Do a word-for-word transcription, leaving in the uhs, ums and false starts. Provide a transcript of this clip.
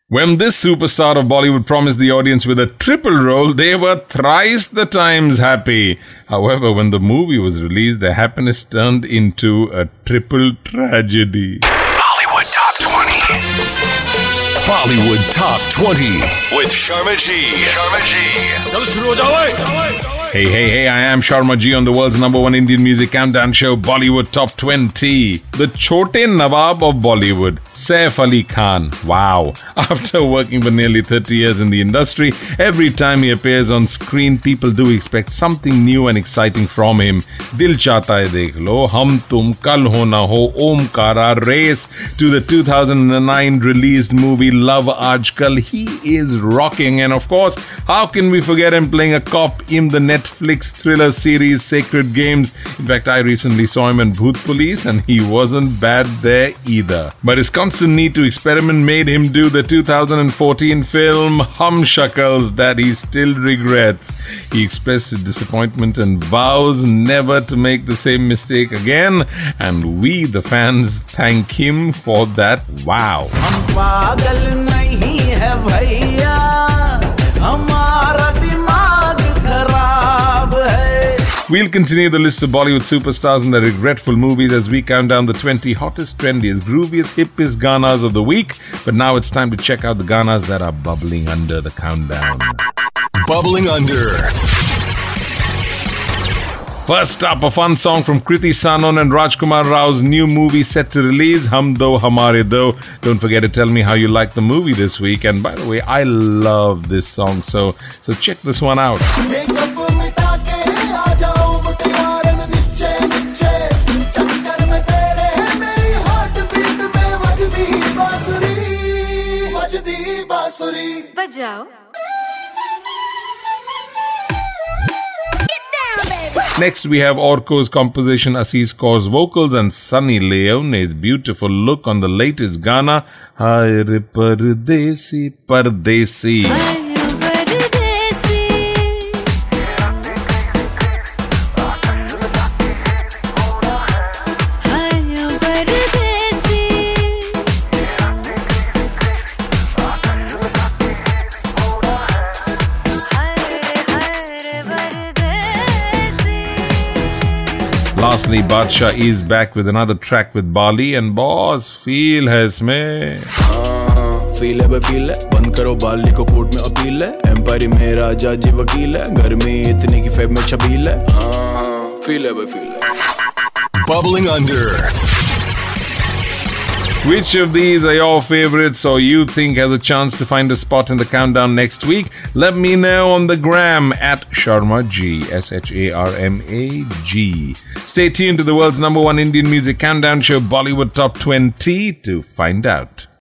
When this superstar of Bollywood promised the audience with a triple role, they were thrice the times happy. However, when the movie was released, their happiness turned into a triple tragedy. Bollywood Top twenty. Bollywood Top twenty with Sharma G. Sharma G. Hey, hey, hey, I am Sharma G on the world's number one Indian music countdown show, Bollywood Top twenty. The Chote Nawab of Bollywood, Saif Ali Khan. Wow. After working for nearly thirty years in the industry, every time he appears on screen, people do expect something new and exciting from him. Dil Chahta Hai Dekh Lo, Hum Tum, Kal Ho Na Ho, Omkara, Race, to the two thousand nine released movie Love Aajkal. He is rocking. And of course, how can we forget him playing a cop in the Netflix thriller series Sacred Games? In fact, I recently saw him in Bhoot Police and he wasn't bad there either. But his constant need to experiment made him do the two thousand fourteen film Hum Shakals that he still regrets. He expressed his disappointment and vows never to make the same mistake again. And we, the fans, thank him for that. Wow. We'll continue the list of Bollywood superstars and their regretful movies as we count down the twenty hottest, trendiest, grooviest, hippest Ganas of the week. But now it's time to check out the Ganas that are bubbling under the countdown. Bubbling under. First up, a fun song from Kriti Sanon and Rajkumar Rao's new movie set to release, Hum Do Hamare Do. Don't forget to tell me how you like the movie this week. And by the way, I love this song, so so check this one out. Bajao. Next, we have Orko's composition, Aziz Kaur's vocals, and Sunny Leone's beautiful look on the latest Gana, Hai Re Pardesi Pardesi. Lastly, Badshah is back with another track with Bali and boss, feel है इसमें. Feel है feel है बंद करो बाली को court में appeal है empire मेरा जज वकील है गर्मी इतनी की फेब में छबील है फील है फील है. Bubbling under. Which of these are your favorites or you think has a chance to find a spot in the countdown next week? Let me know on the gram at Sharma G, S H A R M A G. Stay tuned to the world's number one Indian music countdown show, Bollywood Top twenty, to find out.